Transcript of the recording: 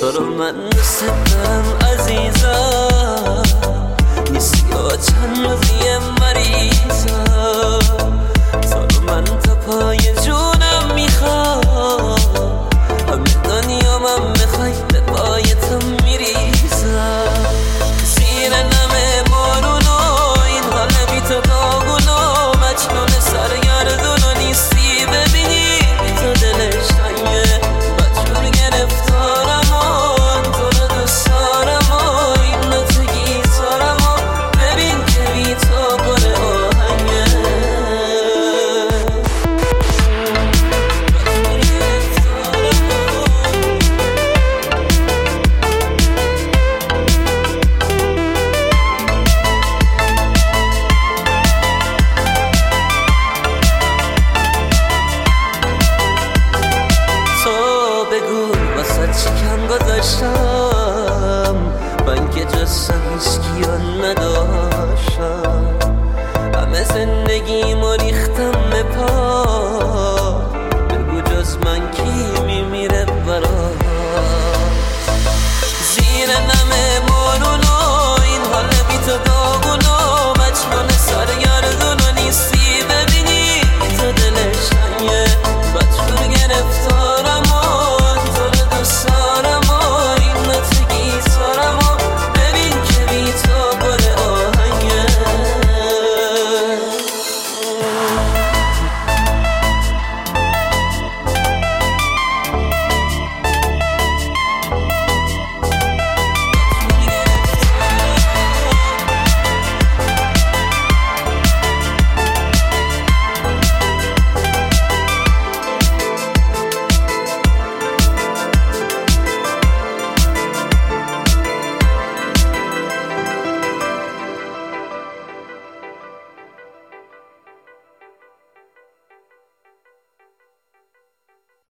تو رو من دوست دارم عزیزم، نیستی و چند روزی مریضم، تو رو من تا پای جونم میخوام، همه دنیا من میخوای به پای تو میریزم. زیر نم بارون و این حال بی تو داغون و مجنون سرگردون و نیستی ببینی تو دلش تنگه، مجبور گرفتارم و تو رو دوست دارم و این نوت گیتارم و ببین که بی تو پر آهنگه. بگو واسه چکم گذاشتم من که جستم هیچکی رو نداشتم، همه زندگیمو ریختم به پا، بگو جز من کی میمیره برات. زیر نم